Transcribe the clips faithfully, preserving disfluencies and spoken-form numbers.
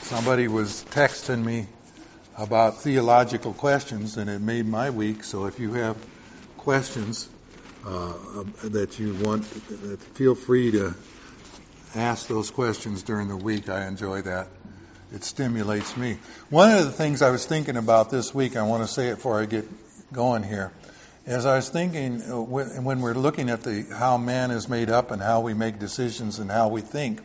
Somebody was texting me about theological questions, and it made my week. So if you have questions uh, that you want, feel free to ask those questions during the week. I enjoy that. It stimulates me. One of the things I was thinking about this week, I want to say it before I get going here, as I was thinking when we're looking at the how man is made up and how we make decisions and how we think,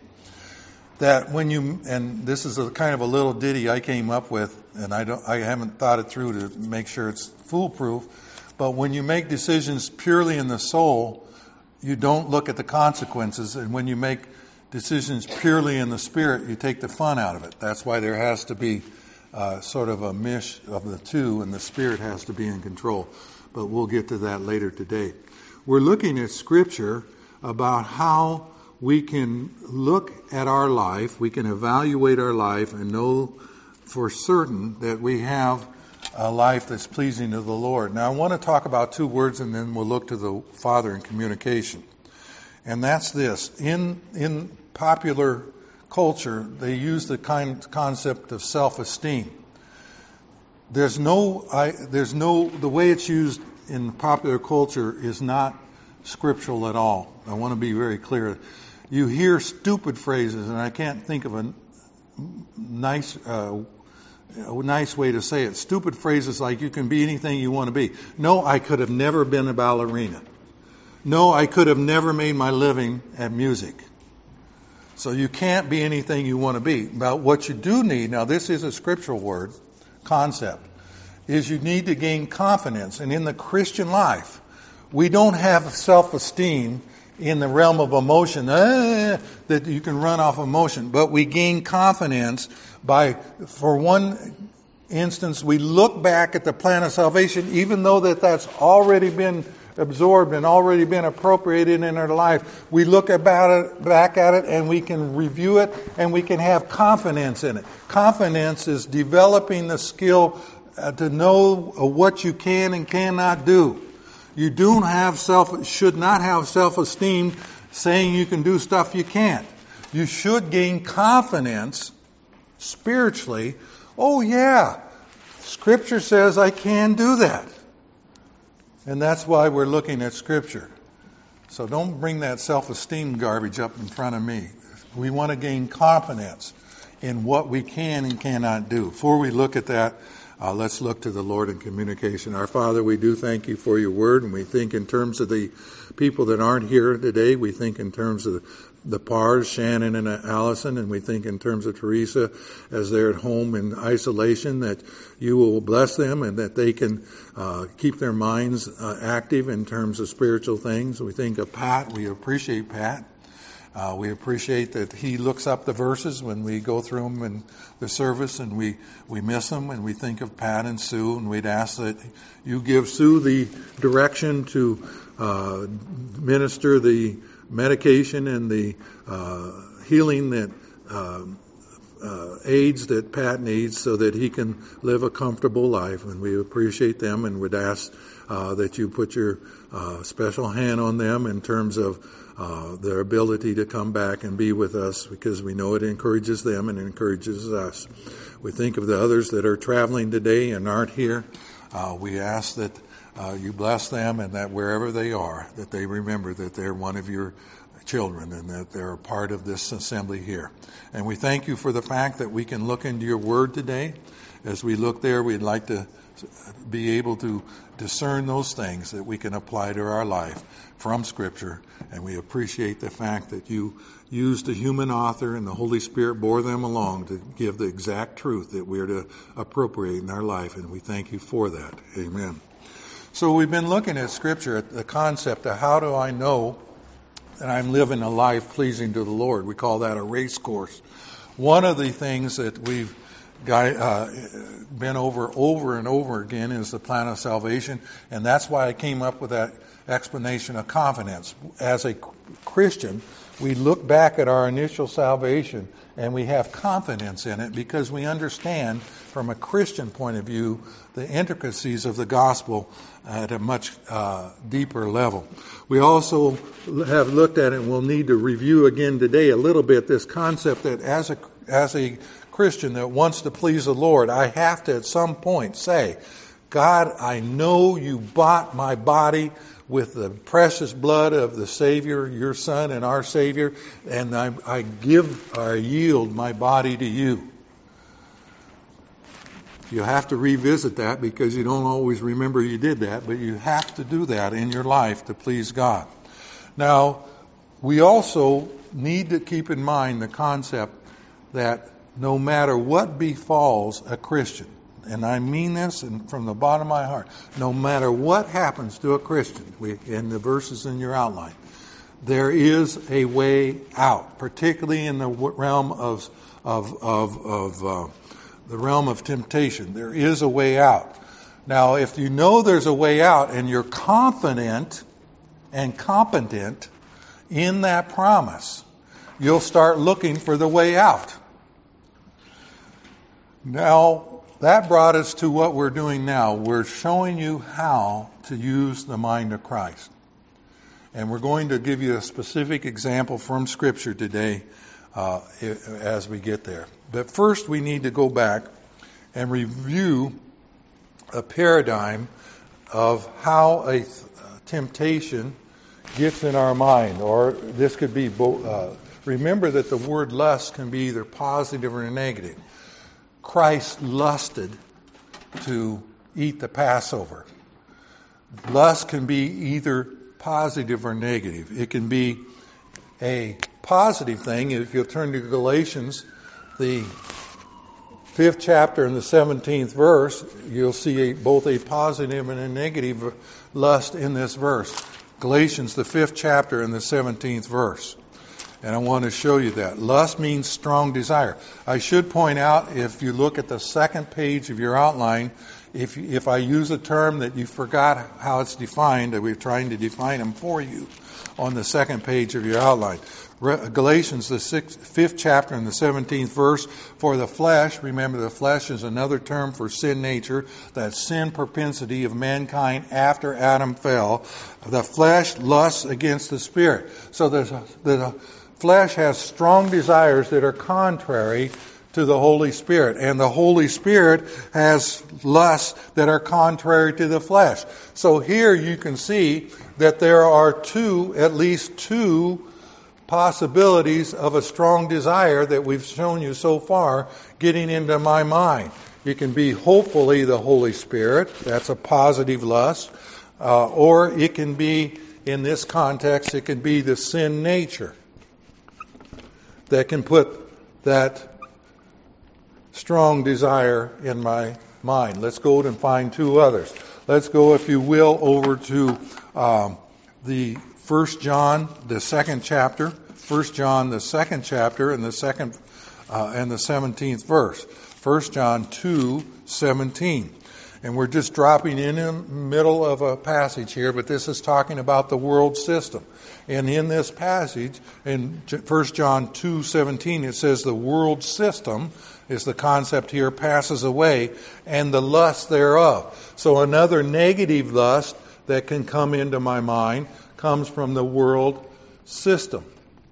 that when you, and this is a kind of a little ditty I came up with, and I don't, I haven't thought it through to make sure it's foolproof, but when you make decisions purely in the soul, you don't look at the consequences, and when you make decisions purely in the spirit, you take the fun out of it. That's why there has to be uh, sort of a mish of the two, and the spirit has to be in control. But we'll get to that later today. We're looking at Scripture about how we can look at our life, we can evaluate our life and know for certain that we have a life that's pleasing to the Lord. Now I want to talk about two words and then we'll look to the Father in communication. And that's this. In in popular culture, they use the kind concept of self-esteem. There's no, I, there's no, the way it's used in popular culture is not scriptural at all. I want to be very clear. You hear stupid phrases, and I can't think of a nice, uh, a nice way to say it. Stupid phrases like, you can be anything you want to be. No, I could have never been a ballerina. No, I could have never made my living at music. So you can't be anything you want to be. But what you do need, now this is a scriptural word, concept, is you need to gain confidence. And in the Christian life, we don't have self-esteem in the realm of emotion, eh, that you can run off emotion. But we gain confidence by, for one instance, we look back at the plan of salvation, even though that that's already been absorbed and already been appropriated in our life. We look about it, back at it, and we can review it, and we can have confidence in it. Confidence is developing the skill uh, to know what you can and cannot do. You don't have self, should not have self-esteem saying you can do stuff you can't. You should gain confidence spiritually. Oh yeah, Scripture says I can do that. And that's why we're looking at Scripture. So don't bring that self-esteem garbage up in front of me. We want to gain confidence in what we can and cannot do. Before we look at that, Uh, let's look to the Lord in communication. Our Father, we do thank you for your word, and we think in terms of the people that aren't here today. We think in terms of the Pars, Shannon and Allison, and we think in terms of Teresa as they're at home in isolation, that you will bless them and that they can uh, keep their minds uh, active in terms of spiritual things. We think of Pat. We appreciate Pat. Uh, we appreciate that he looks up the verses when we go through them in the service, and we, we miss them, and we think of Pat and Sue, and we'd ask that you give Sue the direction to uh, minister the medication and the uh, healing that uh, uh, aids that Pat needs so that he can live a comfortable life, and we appreciate them, and would ask uh, that you put your uh, special hand on them in terms of Uh, their ability to come back and be with us, because we know it encourages them and encourages us. We think of the others that are traveling today and aren't here. Uh, we ask that uh, you bless them, and that wherever they are, that they remember that they're one of your children and that they're a part of this assembly here. And we thank you for the fact that we can look into your word today. As we look there, we'd like to be able to discern those things that we can apply to our life from Scripture. And we appreciate the fact that you used a human author and the Holy Spirit bore them along to give the exact truth that we're to appropriate in our life. And we thank you for that. Amen. So we've been looking at Scripture, at the concept of how do I know that I'm living a life pleasing to the Lord. We call that a race course. One of the things that we've Guy, uh, been over over and over again is the plan of salvation, and that's why I came up with that explanation of confidence. As a Christian, we look back at our initial salvation and we have confidence in it because we understand from a Christian point of view the intricacies of the gospel at a much uh, deeper level. We also have looked at it, and we'll need to review again today a little bit, this concept that as a as a Christian that wants to please the Lord, I have to at some point say, God, I know you bought my body with the precious blood of the Savior, your Son and our Savior, and I, I give or yield my body to you. You have to revisit that because you don't always remember you did that, but you have to do that in your life to please God. Now, we also need to keep in mind the concept that no matter what befalls a Christian, and I mean this from the bottom of my heart, no matter what happens to a Christian, we, in the verses in your outline, there is a way out, particularly in the realm of of of, of uh, the realm of temptation. There is a way out. Now, if you know there's a way out and you're confident and competent in that promise, you'll start looking for the way out. Now, that brought us to what we're doing now. We're showing you how to use the mind of Christ. And we're going to give you a specific example from Scripture today uh, as we get there. But first we need to go back and review a paradigm of how a th- temptation gets in our mind. Or this could be, bo- uh, remember that the word lust can be either positive or negative. Christ lusted to eat the Passover. Lust can be either positive or negative. It can be a positive thing. If you'll turn to Galatians, the fifth chapter and the seventeenth verse, you'll see a, both a positive and a negative lust in this verse. Galatians, the fifth chapter and the seventeenth verse. And I want to show you that. Lust means strong desire. I should point out, if you look at the second page of your outline, if if I use a term that you forgot how it's defined, we're trying to define them for you on the second page of your outline. Galatians, the sixth, fifth chapter and the seventeenth verse, for the flesh, remember the flesh is another term for sin nature, that sin propensity of mankind after Adam fell. The flesh lusts against the spirit. So the, the flesh has strong desires that are contrary to the Holy Spirit. And the Holy Spirit has lusts that are contrary to the flesh. So here you can see that there are two, at least two, possibilities of a strong desire that we've shown you so far getting into my mind. It can be hopefully the Holy Spirit. That's a positive lust. Uh, or it can be, in this context, it can be the sin nature that can put that strong desire in my mind. Let's go and find two others. Let's go, if you will, over to um, the First John, the second chapter. First John, the second chapter, and the second uh, and the seventeenth verse. First John two seventeen. And we're just dropping in the middle of a passage here, but this is talking about the world system. And in this passage, in First John two seventeen, it says the world system is the concept here, passes away, and the lust thereof. So another negative lust that can come into my mind comes from the world system.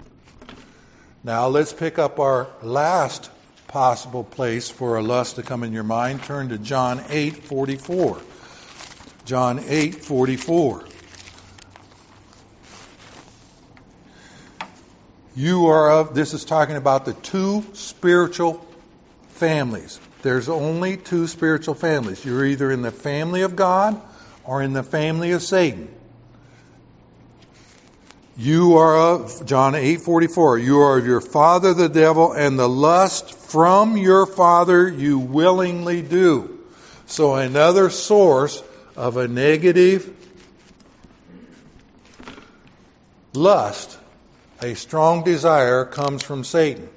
Now let's pick up our last possible place for a lust to come in your mind. Turn to John eight forty-four. John eight forty-four. You are of, this is talking about the two spiritual families. There's only two spiritual families. You're either in the family of God or in the family of Satan. You are of, John eight forty-four, you are of your father the devil, and the lust from your father you willingly do. So another source of a negative lust, a strong desire, comes from Satan.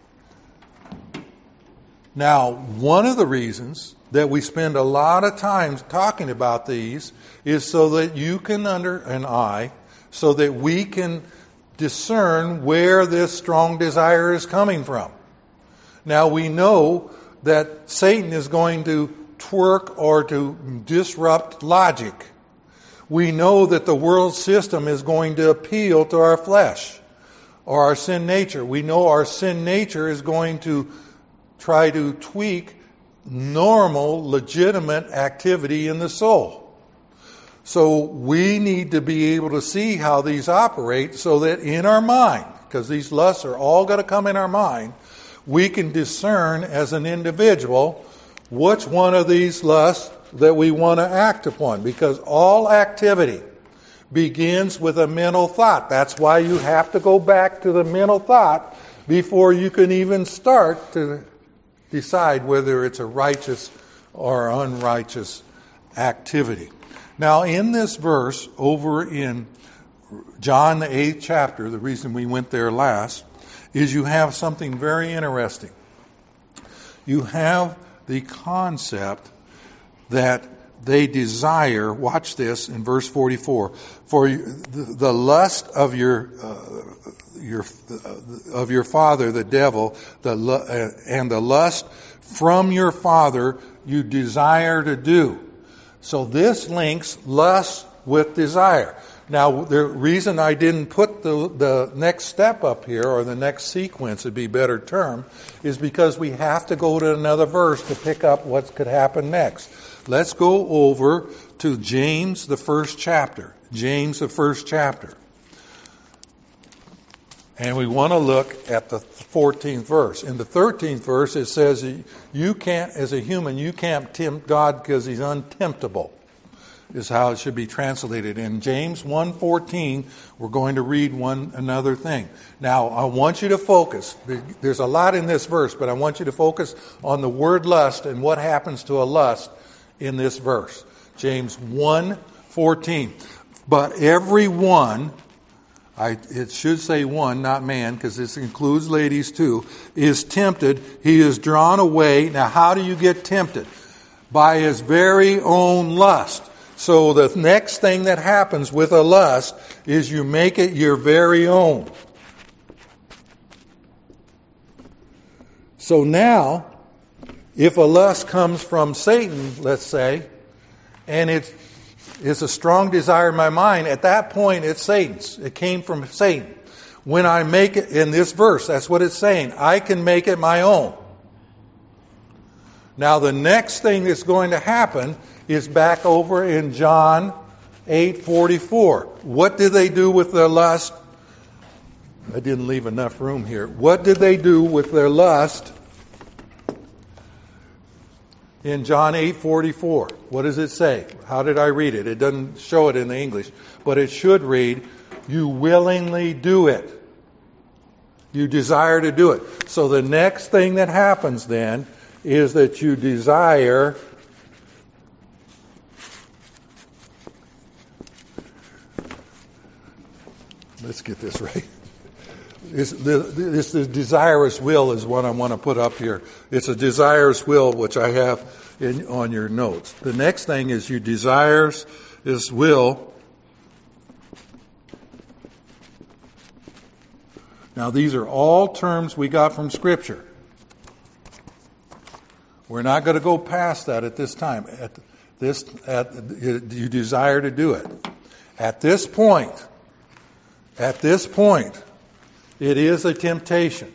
Now, one of the reasons that we spend a lot of time talking about these is so that you can under, and I, so that we can discern where this strong desire is coming from. Now we know that Satan is going to twerk or to disrupt logic. We know that the world system is going to appeal to our flesh or our sin nature. We know our sin nature is going to try to tweak normal, legitimate activity in the soul. So we need to be able to see how these operate so that in our mind, because these lusts are all going to come in our mind, we can discern as an individual which one of these lusts that we want to act upon. Because all activity begins with a mental thought. That's why you have to go back to the mental thought before you can even start to decide whether it's a righteous or unrighteous activity. Now, in this verse over in John, the eighth chapter, the reason we went there last, is you have something very interesting. You have the concept that they desire, watch this in verse forty-four, for the lust of your uh, your uh, of your father, the devil, the uh, and the lust from your father you desire to do. So this links lust with desire. Now, the reason I didn't put the, the next step up here, or the next sequence would be a better term, is because we have to go to another verse to pick up what could happen next. Let's go over to James, the first chapter. James, the first chapter. And we want to look at the fourteenth verse. In the thirteenth verse, it says, you can't, as a human, you can't tempt God because He's untemptable, is how it should be translated. In James one fourteen, we're going to read one another thing. Now, I want you to focus. There's a lot in this verse, but I want you to focus on the word lust and what happens to a lust in this verse. James one fourteen. But every one, I, it should say one, not man, because this includes ladies too, is tempted. He is drawn away. Now, how do you get tempted? By his very own lust. So the next thing that happens with a lust is you make it your very own. So now, if a lust comes from Satan, let's say, and it's It's a strong desire in my mind, at that point it's Satan's. It came from Satan. When I make it, in this verse, that's what it's saying, I can make it my own. Now the next thing that's going to happen is back over in John eight forty-four. What did they do with their lust? I didn't leave enough room here. What did they do with their lust in John eight forty-four? What does it say? How did I read it? It doesn't show it in the English, but it should read, you willingly do it. You desire to do it. So the next thing that happens then is that you desire let's get this right. This, this, this desirous will is what I want to put up here. It's a desirous will, which I have in, on your notes. The next thing is you desires this will. Now, these are all terms we got from Scripture. We're not going to go past that at this time. At this, at, you desire to do it. At this point, at this point, it is a temptation.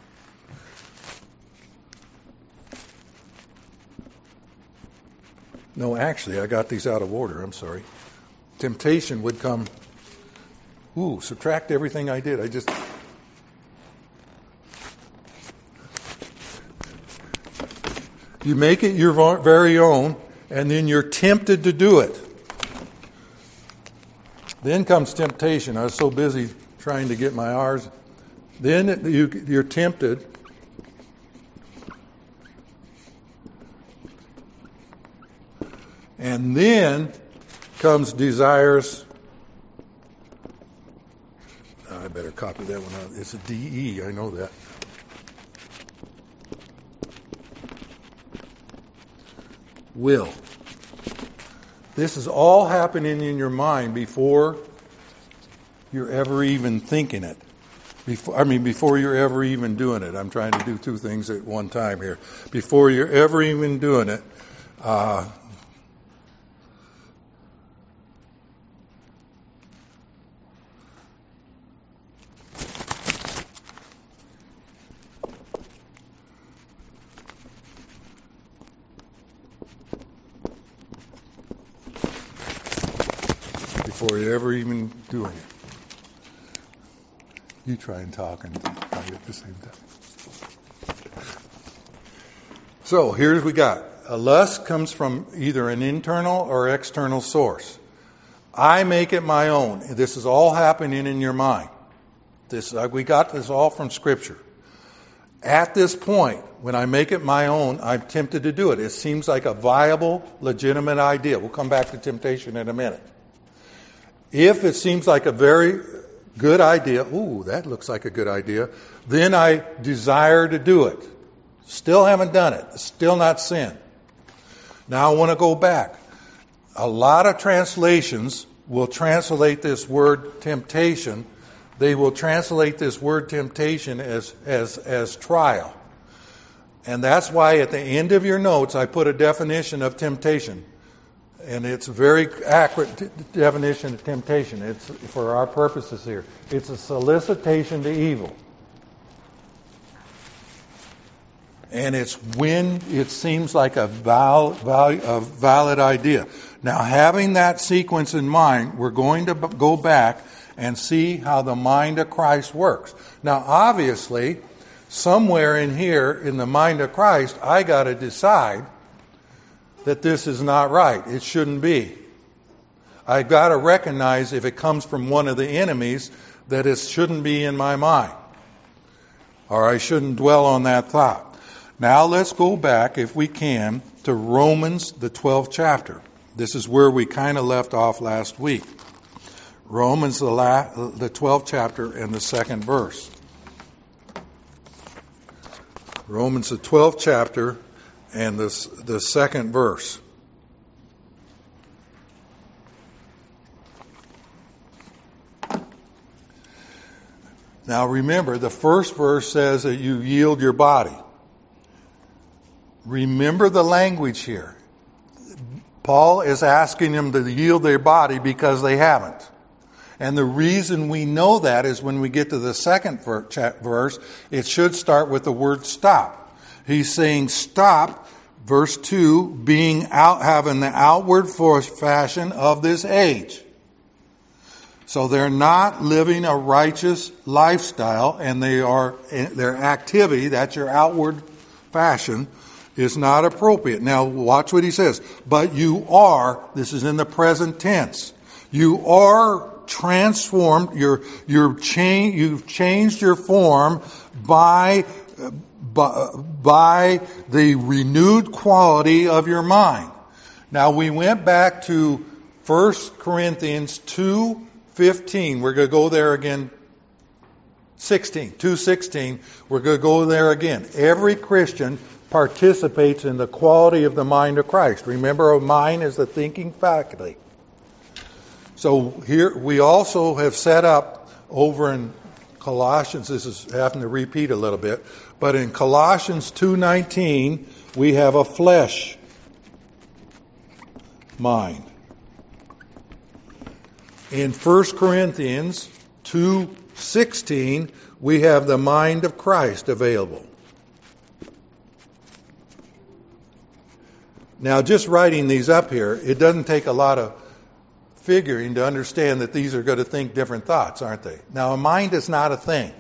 No, actually, I got these out of order. I'm sorry. Temptation would come. Ooh, subtract everything I did. I just. You make it your very own, and then you're tempted to do it. Then comes temptation. I was so busy trying to get my R's. Then you, you're tempted. And then comes desires. I better copy that one out. It's a D E, I know that. Will. This is all happening in your mind before you're ever even thinking it. Before, I mean, before you're ever even doing it. I'm trying to do two things at one time here. Before you're ever even doing it, uh, before you ever even do it. You try and talk and fight at the same time. So here's we got. A lust comes from either an internal or external source. I make it my own. This is all happening in your mind. This we got this all from Scripture. At this point, when I make it my own, I'm tempted to do it. It seems like a viable, legitimate idea. We'll come back to temptation in a minute. If it seems like a very good idea, ooh, that looks like a good idea, then I desire to do it. Still haven't done it. Still not sin. Now I want to go back. A lot of translations will translate this word temptation. They will translate this word temptation as, as, as trial. And that's why at the end of your notes I put a definition of temptation. And it's a very accurate t- definition of temptation. It's for our purposes here. It's a solicitation to evil. And it's when it seems like a, val, val, a valid idea. Now, having that sequence in mind, we're going to b- go back and see how the mind of Christ works. Now, obviously, somewhere in here, in the mind of Christ, I got to decide that this is not right. It shouldn't be. I've got to recognize if it comes from one of the enemies that it shouldn't be in my mind. Or I shouldn't dwell on that thought. Now let's go back, if we can, to Romans, the twelfth chapter. This is where we kind of left off last week. Romans, the, la- the twelfth chapter and the second verse. Romans, the twelfth chapter and the, the second verse. Now remember, the first verse says that you yield your body. Remember the language here. Paul is asking them to yield their body because they haven't. And the reason we know that is when we get to the second verse, it should start with the word stop. He's saying stop, verse two, being out, having the outward force fashion of this age. So they're not living a righteous lifestyle, and they are, their activity, that's your outward fashion, is not appropriate. Now watch what he says. But you are, this is in the present tense, you are transformed, you're, you're cha- you've changed your form by, by, by the renewed quality of your mind. Now we went back to First Corinthians two fifteen. We're going to go there again. sixteen, two sixteen. We're going to go there again. Every Christian participates in the quality of the mind of Christ. Remember, a mind is the thinking faculty. So here we also have set up over in Colossians, this is having to repeat a little bit, but in Colossians two nineteen we have a flesh mind. In First Corinthians two sixteen we have the mind of Christ available. Now, just writing these up here, it doesn't take a lot of figuring to understand that these are going to think different thoughts, aren't they? Now, a mind is not a thing.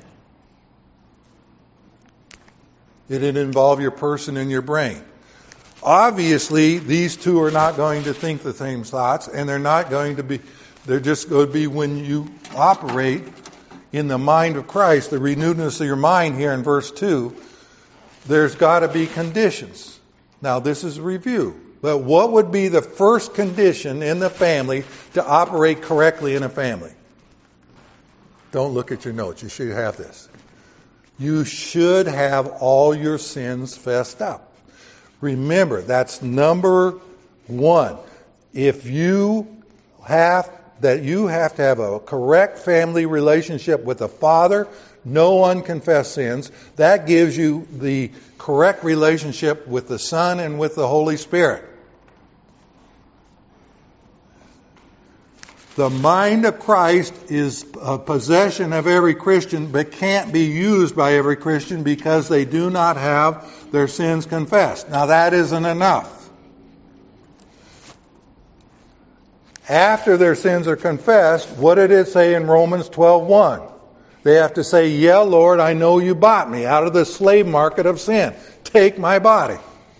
It'd involve your person and your brain. Obviously, these two are not going to think the same thoughts, and they're not going to be, they're just going to be when you operate in the mind of Christ, the renewedness of your mind here in verse two, there's got to be conditions. Now, this is a review. But what would be the first condition in the family to operate correctly in a family? Don't look at your notes. You should have this. You should have all your sins fessed up. Remember, that's number one. If you have, that you have to have a correct family relationship with the Father, no unconfessed sins, that gives you the correct relationship with the Son and with the Holy Spirit. The mind of Christ is a possession of every Christian, but can't be used by every Christian because they do not have their sins confessed. Now that isn't enough. After their sins are confessed, what did it say in Romans twelve one? They have to say, yeah, Lord, I know you bought me out of the slave market of sin. Take my body.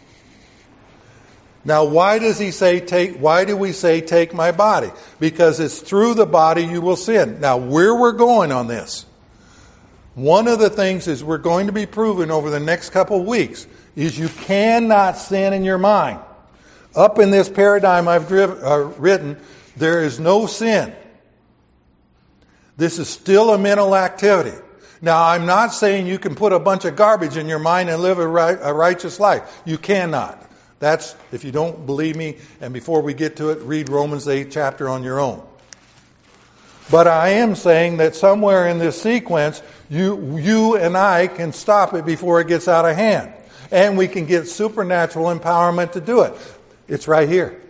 Now, why does he say take, why do we say take my body? Because it's through the body you will sin. Now, where we're going on this, one of the things is we're going to be proven over the next couple of weeks is you cannot sin in your mind. Up in this paradigm I've driven, uh, written, there is no sin. This is still a mental activity. Now, I'm not saying you can put a bunch of garbage in your mind and live a, right, a righteous life. You cannot. That's, if you don't believe me, and before we get to it, read Romans eight chapter on your own. But I am saying that somewhere in this sequence, you, you and I can stop it before it gets out of hand. And we can get supernatural empowerment to do it. It's right here.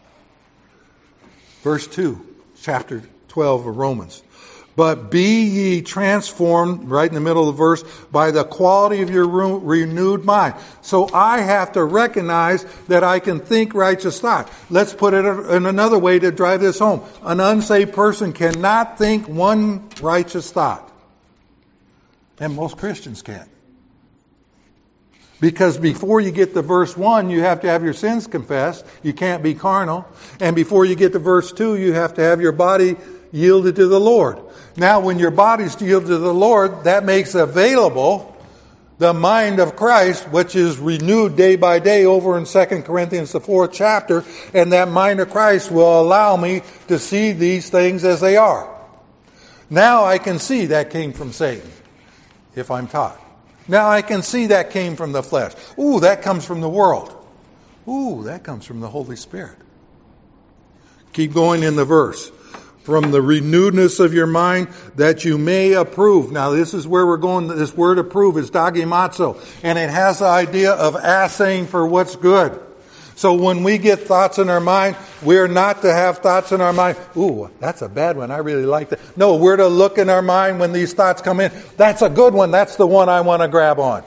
Verse two, chapter twelve of Romans. But be ye transformed, right in the middle of the verse, by the quality of your renewed mind. So I have to recognize that I can think righteous thoughts. Let's put it in another way to drive this home. An unsaved person cannot think one righteous thought. And most Christians can't. Because before you get to verse one, you have to have your sins confessed. You can't be carnal. And before you get to verse two, you have to have your body yielded to the Lord. Now, when your body's yielded to the Lord, that makes available the mind of Christ, which is renewed day by day over in Second Corinthians, the fourth chapter. And that mind of Christ will allow me to see these things as they are. Now I can see that came from Satan, if I'm taught. Now I can see that came from the flesh. Ooh, that comes from the world. Ooh, that comes from the Holy Spirit. Keep going in the verse. From the renewedness of your mind, that you may approve. Now this is where we're going. This word approve is dagimazo. And it has the idea of assaying for what's good. So when we get thoughts in our mind, we're not to have thoughts in our mind. Ooh, that's a bad one. I really like that. No, we're to look in our mind when these thoughts come in. That's a good one. That's the one I want to grab on.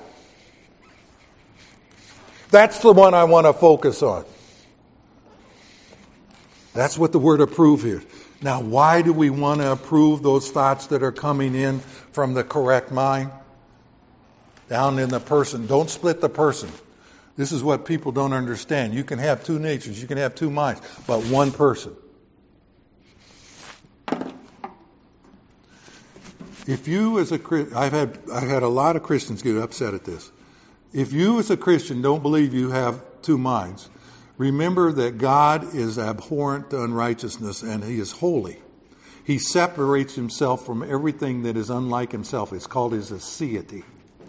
That's the one I want to focus on. That's what the word approve is. Now, why do we want to approve those thoughts that are coming in from the correct mind? Down in the person. Don't split the person. This is what people don't understand. You can have two natures. You can have two minds. But one person. If you as a Christian, I've had, I've had a lot of Christians get upset at this. If you as a Christian don't believe you have two minds, remember that God is abhorrent to unrighteousness and He is holy. He separates Himself from everything that is unlike Himself. It's called His aseity.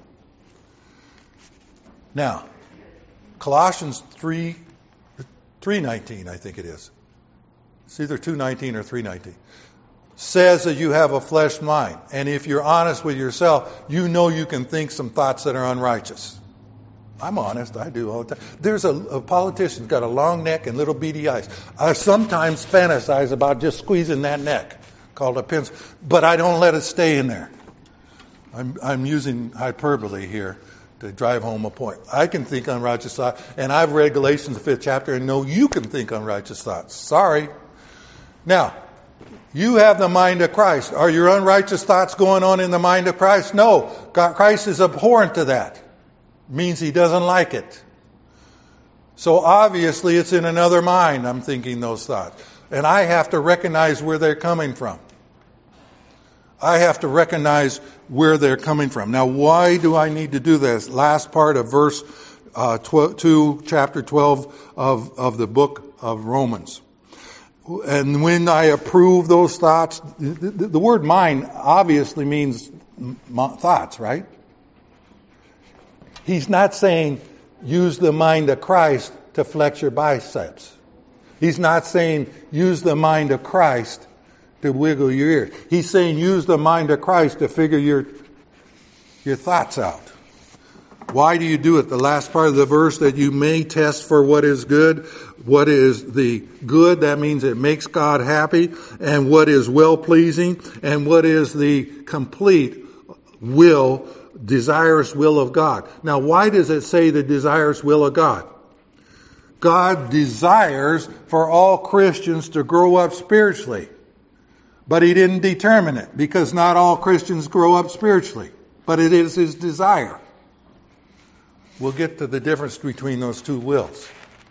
Now, Colossians three, three nineteen, I think it is. It's either two nineteen or three nineteen. Says that you have a flesh mind. And if you're honest with yourself, you know you can think some thoughts that are unrighteous. I'm honest, I do all the time. There's a, a politician who's got a long neck and little beady eyes. I sometimes fantasize about just squeezing that neck, called a pencil, but I don't let it stay in there. I'm, I'm using hyperbole here to drive home a point. I can think unrighteous thoughts, and I've read Galatians, the fifth chapter, and know you can think unrighteous thoughts. Sorry. Now, you have the mind of Christ. Are your unrighteous thoughts going on in the mind of Christ? No. God, Christ is abhorrent to that. Means He doesn't like it. So obviously it's in another mind I'm thinking those thoughts. And I have to recognize where they're coming from. I have to recognize where they're coming from. Now, why do I need to do this? Last part of verse uh, two, chapter twelve of, of the book of Romans. And when I approve those thoughts, the, the, the word mind obviously means thoughts, right? He's not saying use the mind of Christ to flex your biceps. He's not saying use the mind of Christ to wiggle your ears. He's saying use the mind of Christ to figure your your thoughts out. Why do you do it? The last part of the verse, that you may test for what is good. What is the good? That means it makes God happy. And what is well-pleasing. And what is the complete will, desirous will of God. Now, why does it say the desirous will of God? God desires for all Christians to grow up spiritually. But He didn't determine it, because not all Christians grow up spiritually. But it is His desire. We'll get to the difference between those two wills.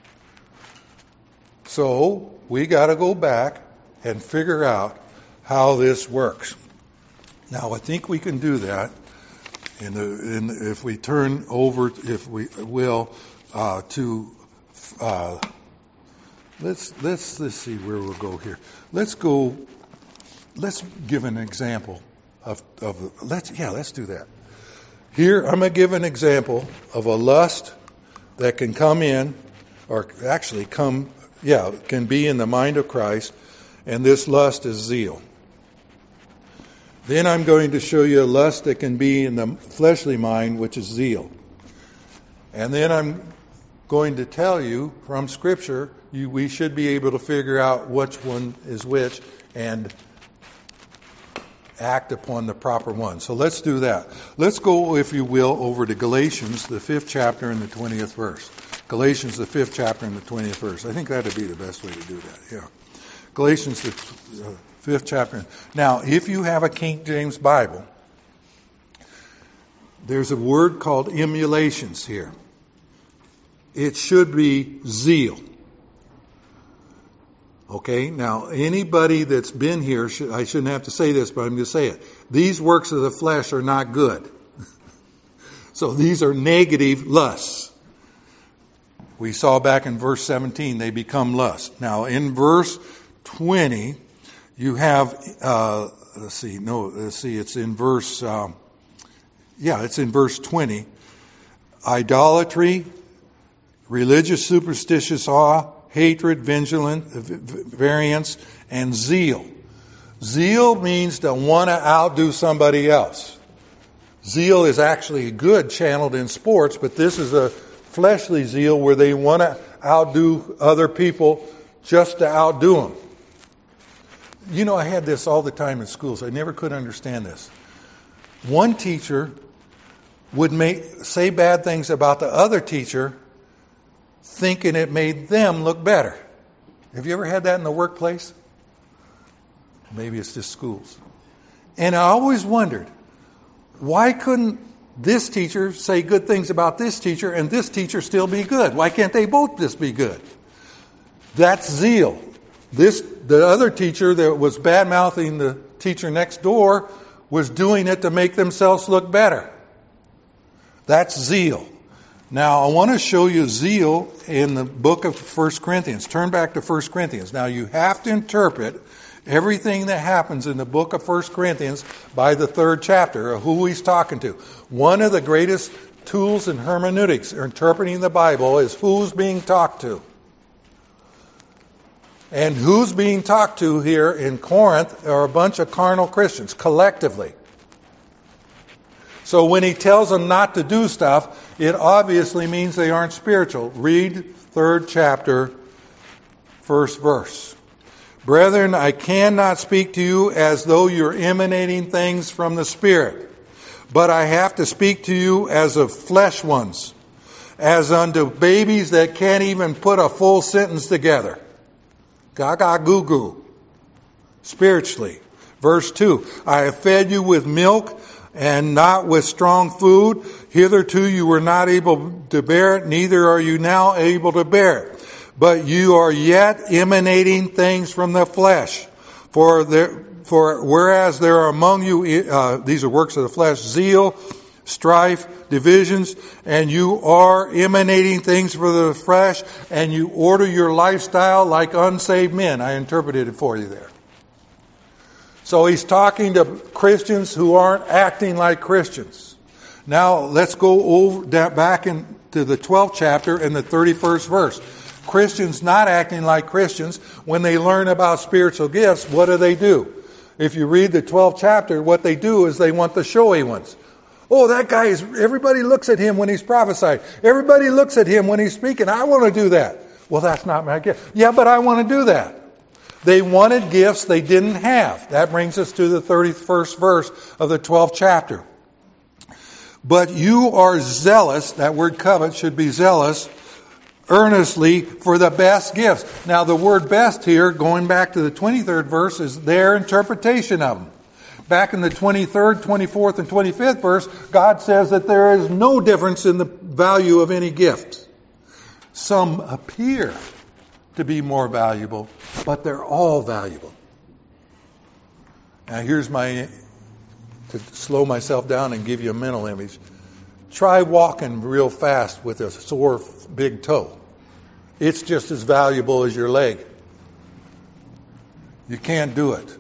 So, we got to go back and figure out how this works. Now, I think we can do that in the, in, if we turn over, if we will, uh, to uh, let's let's let's see where we'll go here. Let's go. Let's give an example of of let's yeah let's do that. Here, I'm going to give an example of a lust that can come in, or actually come, yeah, can be in the mind of Christ, and this lust is zeal. Then I'm going to show you a lust that can be in the fleshly mind, which is zeal. And then I'm going to tell you from Scripture, you, we should be able to figure out which one is which and act upon the proper one. So let's do that. Let's go, if you will, over to Galatians, the fifth chapter and the twentieth verse. Galatians, the fifth chapter and the twentieth verse. I think that would be the best way to do that, yeah. Galatians, the uh, fifth chapter. Now, if you have a King James Bible, there's a word called emulations here. It should be zeal. Okay, now anybody that's been here, should, I shouldn't have to say this, but I'm going to say it. These works of the flesh are not good. So these are negative lusts. We saw back in verse seventeen, they become lust. Now in verse twenty, you have, uh, let's see, no, let's see, it's in verse, um, yeah, it's in verse twenty. Idolatry, religious superstitious awe, hatred, vigilant, variance, and zeal. Zeal means to want to outdo somebody else. Zeal is actually good channeled in sports, but this is a fleshly zeal where they want to outdo other people just to outdo them. You know, I had this all the time in schools. I never could understand this. One teacher would make, say bad things about the other teacher, thinking it made them look better. Have you ever had that in the workplace? Maybe it's just schools. And I always wondered, why couldn't this teacher say good things about this teacher and this teacher still be good? Why can't they both just be good? That's zeal. This, the other teacher that was bad-mouthing the teacher next door was doing it to make themselves look better. That's zeal. Now, I want to show you zeal in the book of First Corinthians. Turn back to First Corinthians. Now, you have to interpret everything that happens in the book of First Corinthians by the third chapter of who he's talking to. One of the greatest tools in hermeneutics, or interpreting the Bible, is who's being talked to. And who's being talked to here in Corinth are a bunch of carnal Christians, collectively. So when he tells them not to do stuff, it obviously means they aren't spiritual. Read third chapter, first verse. Brethren, I cannot speak to you as though you're emanating things from the Spirit, but I have to speak to you as of flesh ones, as unto babies that can't even put a full sentence together. Gaga goo goo. Spiritually. Verse two. I have fed you with milk and not with strong food. Hitherto you were not able to bear it, neither are you now able to bear it. But you are yet emanating things from the flesh. For there, for whereas there are among you, uh, these are works of the flesh, zeal, strife, divisions, and you are emanating things for the flesh, and you order your lifestyle like unsaved men. I interpreted it for you there. So he's talking to Christians who aren't acting like Christians. Now let's go over back into the twelfth chapter and the thirty-first verse. Christians not acting like Christians, when they learn about spiritual gifts, what do they do? If you read the twelfth chapter, what they do is they want the showy ones. Oh, that guy is, everybody looks at him when he's prophesying. Everybody looks at him when he's speaking. I want to do that. Well, that's not my gift. Yeah, but I want to do that. They wanted gifts they didn't have. That brings us to the thirty-first verse of the twelfth chapter. But you are zealous, that word covet should be zealous, earnestly for the best gifts. Now the word best here, going back to the twenty-third verse, is their interpretation of them. Back in the twenty-third, twenty-fourth, and twenty-fifth verse, God says that there is no difference in the value of any gift. Some appear to be more valuable, but they're all valuable. Now here's my, to slow myself down and give you a mental image. Try walking real fast with a sore big toe. It's just as valuable as your leg. You can't do it.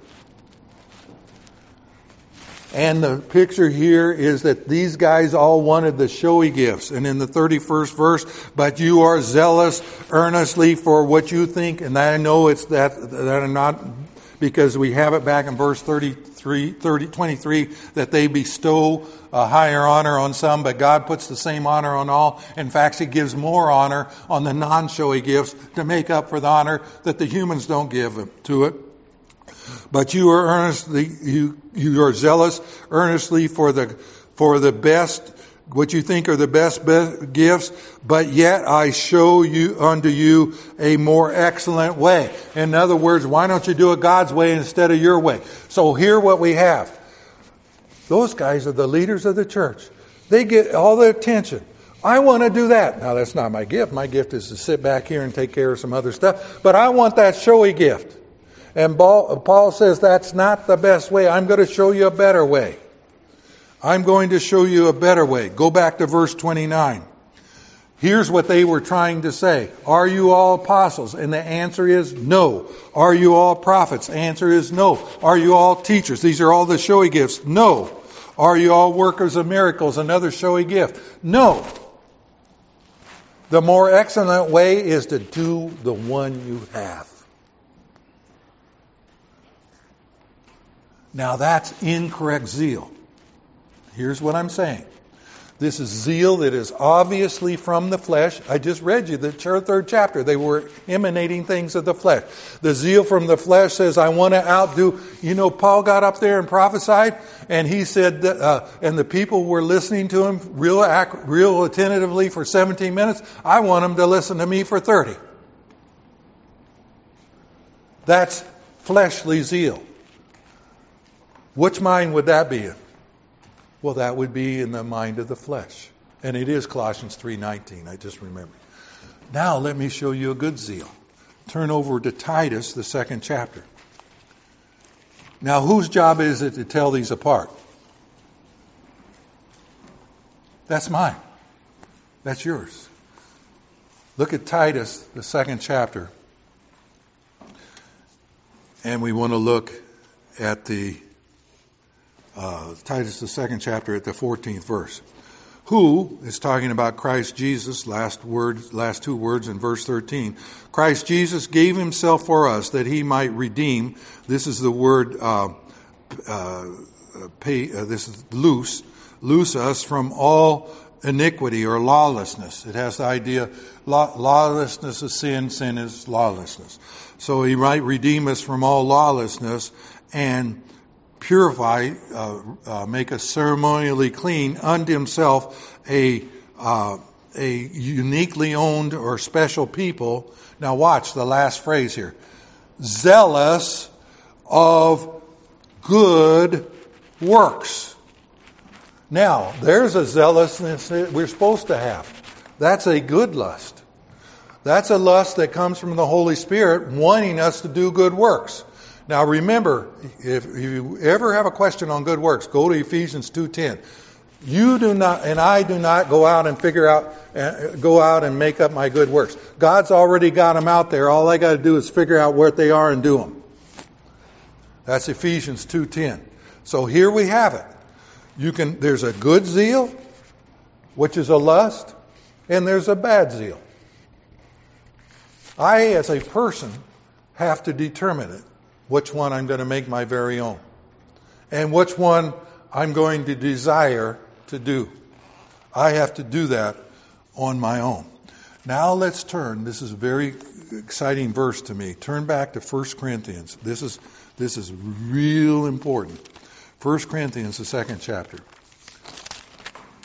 And the picture here is that these guys all wanted the showy gifts. And in the thirty-first verse, but you are zealous earnestly for what you think. And I know it's that, that are not, because we have it back in verse thirty-three, thirty, twenty-three, that they bestow a higher honor on some, but God puts the same honor on all. In fact, He gives more honor on the non-showy gifts to make up for the honor that the humans don't give to it. But you are earnestly, you, you are zealous earnestly for the, for the best, what you think are the best, best gifts, but yet I show you unto you a more excellent way. In other words, why don't you do it God's way instead of your way? So here what we have. Those guys are the leaders of the church. They get all the attention. I want to do that. Now that's not my gift. My gift is to sit back here and take care of some other stuff. But I want that showy gift. And Paul says that's not the best way. I'm going to show you a better way. I'm going to show you a better way. Go back to verse twenty-nine. Here's what they were trying to say. Are you all apostles? And the answer is no. Are you all prophets? Answer is no. Are you all teachers? These are all the showy gifts. No. Are you all workers of miracles? Another showy gift. No. The more excellent way is to do the one you have. Now that's incorrect zeal. Here's what I'm saying. This is zeal that is obviously from the flesh. I just read you the third chapter. They were emanating things of the flesh. The zeal from the flesh says, I want to outdo. You know, Paul got up there and prophesied, and he said, that, uh, and the people were listening to him real, real attentively for seventeen minutes. I want them to listen to me for thirty. That's fleshly zeal. Which mind would that be in? Well, that would be in the mind of the flesh. And it is Colossians three nineteen, I just remembered. Now let me show you a good zeal. Turn over to Titus, the second chapter. Now whose job is it to tell these apart? That's mine. That's yours. Look at Titus, the second chapter. And we want to look at the Uh, Titus, the second chapter, at the fourteenth verse. Who is talking about Christ Jesus, last word, last two words in verse thirteen. Christ Jesus gave himself for us that he might redeem. This is the word, uh, uh, pay, uh, this is loose, loose us from all iniquity or lawlessness. It has the idea, law, lawlessness is sin, sin is lawlessness. So he might redeem us from all lawlessness and purify, uh, uh, make us ceremonially clean unto himself a uh, a uniquely owned or special people. Now watch the last phrase here. Zealous of good works. Now, there's a zealousness that we're supposed to have. That's a good lust. That's a lust that comes from the Holy Spirit wanting us to do good works. Now remember, if you ever have a question on good works, go to Ephesians two ten. You do not, and I do not go out and figure out, uh, go out and make up my good works. God's already got them out there. All I got to do is figure out what they are and do them. That's Ephesians two ten. So here we have it. You can. There's a good zeal, which is a lust, and there's a bad zeal. I, as a person, have to determine it. Which one I'm going to make my very own. And which one I'm going to desire to do. I have to do that on my own. Now let's turn. This is a very exciting verse to me. Turn back to First Corinthians. This is this is real important. First Corinthians, the second chapter.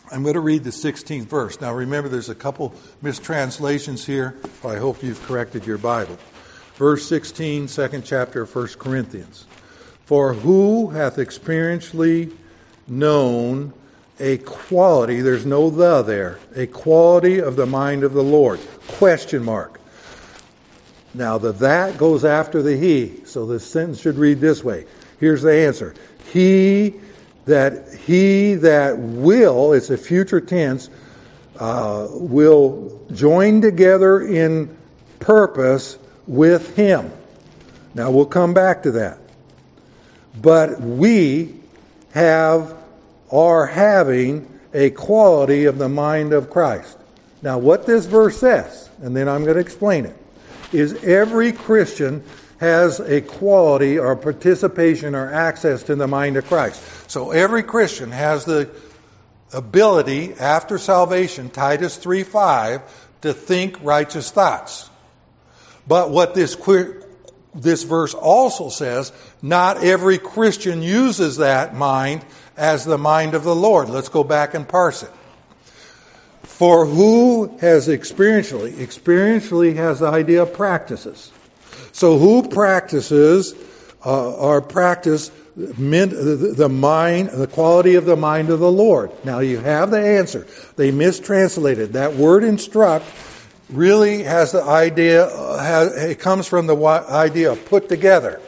I'm going to read the sixteenth verse. Now remember, there's a couple mistranslations here. I hope you've corrected your Bible. Verse sixteen, second chapter of First Corinthians. For who hath experientially known a quality, there's no the there, a quality of the mind of the Lord? Question mark. Now the that goes after the he. So the sentence should read this way. Here's the answer. He that he that will, it's a future tense, uh, will join together in purpose with him. Now we'll come back to that. But we have, are having a quality of the mind of Christ. Now what this verse says, and then I'm going to explain it, is every Christian has a quality or participation or access to the mind of Christ. So every Christian has the ability after salvation, Titus three five, to think righteous thoughts. But what this this verse also says, not every Christian uses that mind as the mind of the Lord. Let's go back and parse it. For who has experientially, experientially has the idea of practices. So who practices uh, or practice the, the mind, the quality of the mind of the Lord? Now you have the answer. They mistranslated. That word instruct really has the idea, has, it comes from the idea of put together.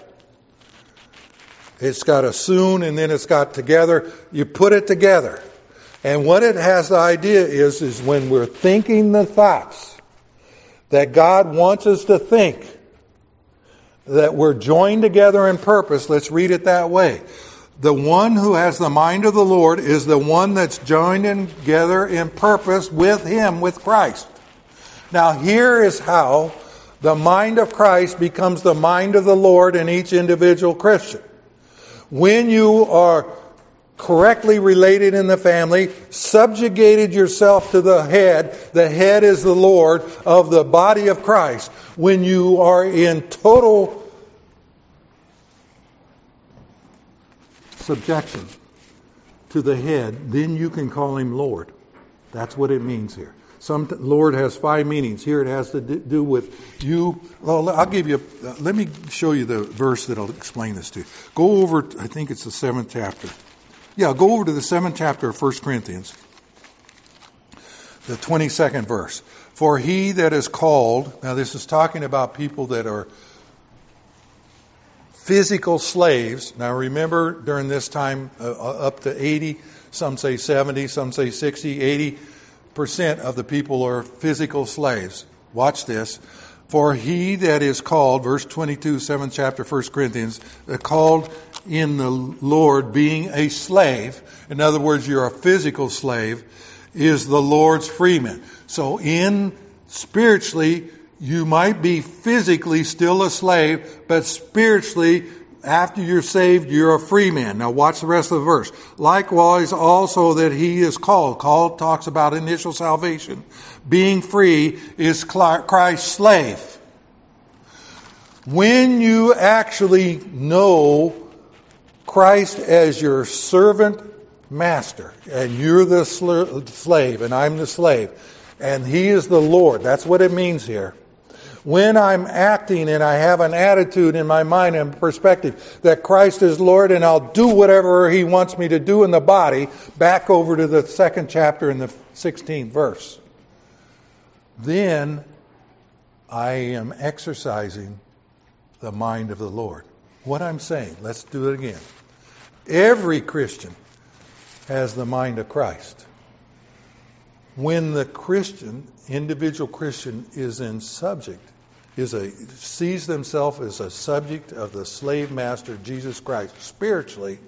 It's got a soon and then it's got together. You put it together. And what it has the idea is, is when we're thinking the thoughts that God wants us to think, that we're joined together in purpose. Let's read it that way. The one who has the mind of the Lord is the one that's joined together in purpose with Him, with Christ. Now here is how the mind of Christ becomes the mind of the Lord in each individual Christian. When you are correctly related in the family, subjugated yourself to the head, the head is the Lord of the body of Christ. When you are in total subjection to the head, then you can call Him Lord. That's what it means here. Some Lord has five meanings. Here it has to do with you. Well, I'll give you. A, let me show you the verse that'll explain this to you. Go over. I think it's the seventh chapter. Yeah, go over to the seventh chapter of First Corinthians, the twenty-second verse. For he that is called. Now this is talking about people that are physical slaves. Now remember, during this time, uh, up to eighty, some say seventy, some say sixty, eighty percent of the people are physical slaves. Watch this. For he that is called, verse twenty-two, seventh chapter, First Corinthians, called in the Lord being a slave, in other words, you're a physical slave, is the Lord's freeman. So in spiritually, you might be physically still a slave, but spiritually, after you're saved, you're a free man. Now watch the rest of the verse. Likewise also that he is called. Called talks about initial salvation. Being free is Christ's slave. When you actually know Christ as your servant master, and you're the slave, and I'm the slave, and He is the Lord, that's what it means here. When I'm acting and I have an attitude in my mind and perspective that Christ is Lord and I'll do whatever He wants me to do in the body, back over to the second chapter in the sixteenth verse, then I am exercising the mind of the Lord. What I'm saying, let's do it again. Every Christian has the mind of Christ. When the Christian, individual Christian, is in subject, is a sees themselves as a subject of the slave master Jesus Christ spiritually,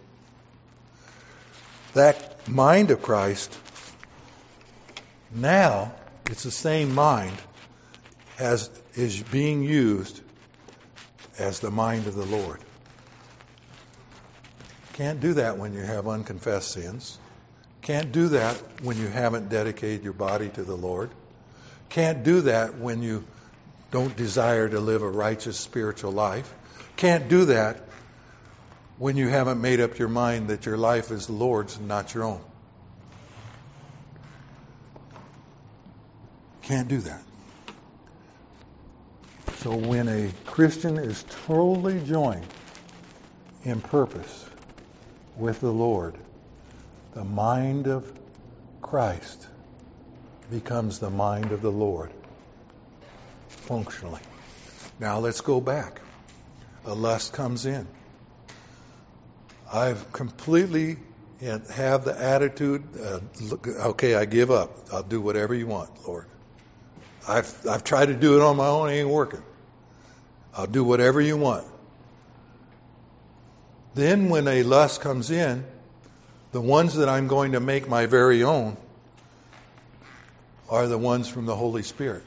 that mind of Christ, now it's the same mind as is being used as the mind of the Lord. Can't do that when you have unconfessed sins. Can't do that when you haven't dedicated your body to the Lord. Can't do that when you don't desire to live a righteous spiritual life. Can't do that when you haven't made up your mind that your life is the Lord's and not your own. Can't do that. So when a Christian is totally joined in purpose with the Lord, the mind of Christ becomes the mind of the Lord, functionally. Now let's go back. A lust comes in. I've completely have the attitude, uh, look, okay, I give up. I'll do whatever you want, Lord. I've I've tried to do it on my own. It ain't working. I'll do whatever you want. Then when a lust comes in, the ones that I'm going to make my very own are the ones from the Holy Spirit.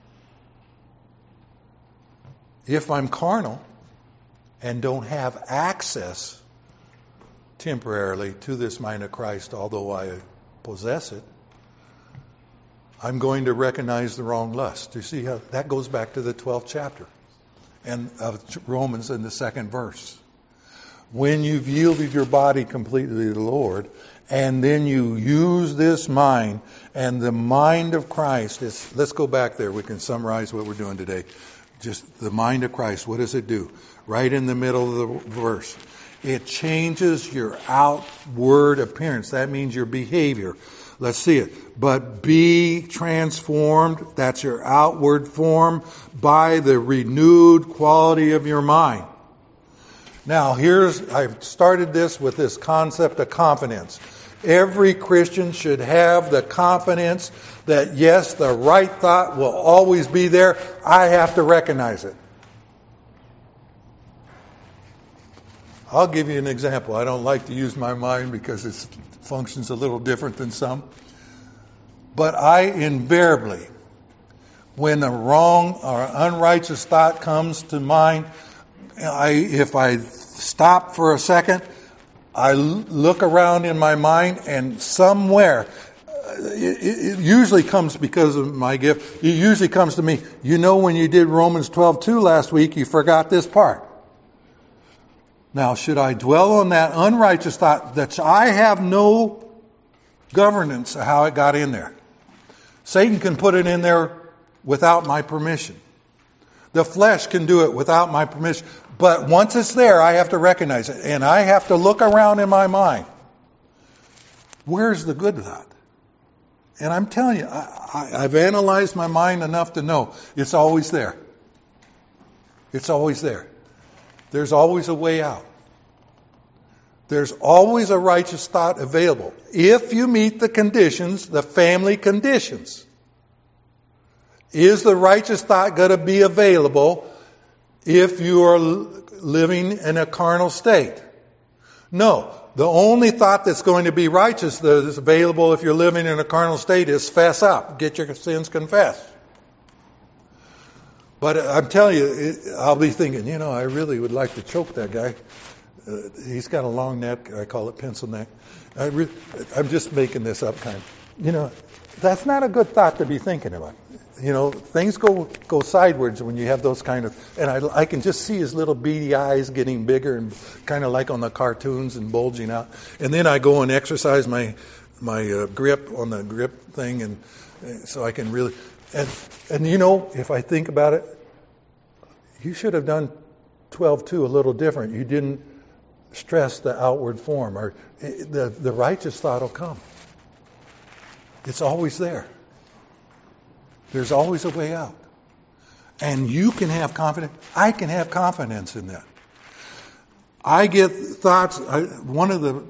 If I'm carnal and don't have access temporarily to this mind of Christ, although I possess it, I'm going to recognize the wrong lust. You see how that goes back to the twelfth chapter and of Romans in the second verse. When you've yielded your body completely to the Lord, and then you use this mind, and the mind of Christ is, let's go back there. We can summarize what we're doing today. Just the mind of Christ, what does it do? Right in the middle of the verse. It changes your outward appearance. That means your behavior. Let's see it. But be transformed, that's your outward form, by the renewed quality of your mind. Now, here's, I've started this with this concept of confidence. Every Christian should have the confidence that, yes, the right thought will always be there. I have to recognize it. I'll give you an example. I don't like to use my mind because it functions a little different than some. But I invariably, when a wrong or unrighteous thought comes to mind, I, if I stop for a second, I look around in my mind, and somewhere, it, it usually comes because of my gift, it usually comes to me, you know, when you did Romans twelve two last week, you forgot this part. Now, should I dwell on that unrighteous thought that I have no governance of how it got in there? Satan can put it in there without my permission. The flesh can do it without my permission. But once it's there, I have to recognize it. And I have to look around in my mind. Where's the good thought? And I'm telling you, I, I, I've analyzed my mind enough to know it's always there. It's always there. There's always a way out. There's always a righteous thought available. If you meet the conditions, the family conditions. Is the righteous thought going to be available if you are living in a carnal state? No. The only thought that's going to be righteous that is available if you're living in a carnal state is fess up. Get your sins confessed. But I'm telling you, I'll be thinking, you know, I really would like to choke that guy. Uh, he's got a long neck. I call it pencil neck. I re- I'm just making this up kind of. You know, that's not a good thought to be thinking about. You know, things go go sideways when you have those kind of... And I, I can just see his little beady eyes getting bigger and kind of like on the cartoons and bulging out. And then I go and exercise my my uh, grip on the grip thing, and uh, so I can really... And, and you know, if I think about it, you should have done twelve two a little different. You didn't stress the outward form, or the, the righteous thought will come. It's always there. There's always a way out. And you can have confidence. I can have confidence in that. I get thoughts, I, one of the,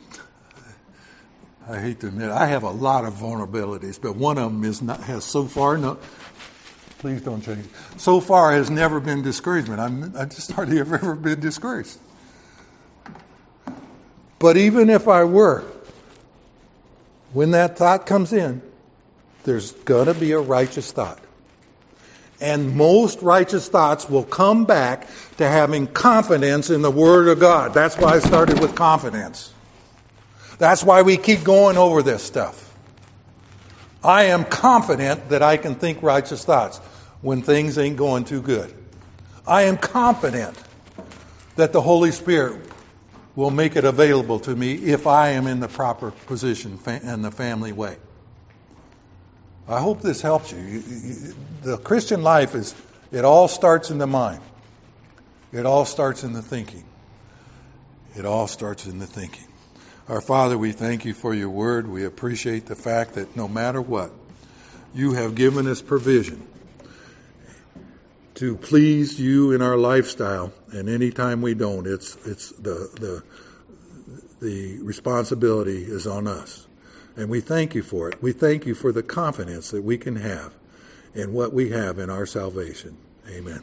I hate to admit, I have a lot of vulnerabilities, but one of them is not, has so far, no, please don't change. So far has never been discouragement. I'm, I just hardly have ever been discouraged. But even if I were, when that thought comes in, there's going to be a righteous thought. And most righteous thoughts will come back to having confidence in the Word of God. That's why I started with confidence. That's why we keep going over this stuff. I am confident that I can think righteous thoughts when things ain't going too good. I am confident that the Holy Spirit will make it available to me if I am in the proper position and the family way. I hope this helps you. You- you- The Christian life is, it all starts in the mind. It all starts in the thinking. It all starts in the thinking. Our Father, we thank you for your word. We appreciate the fact that no matter what, you have given us provision to please you in our lifestyle. And anytime we don't, it's it's the the the responsibility is on us. And we thank you for it. We thank you for the confidence that we can have in what we have in our salvation. Amen.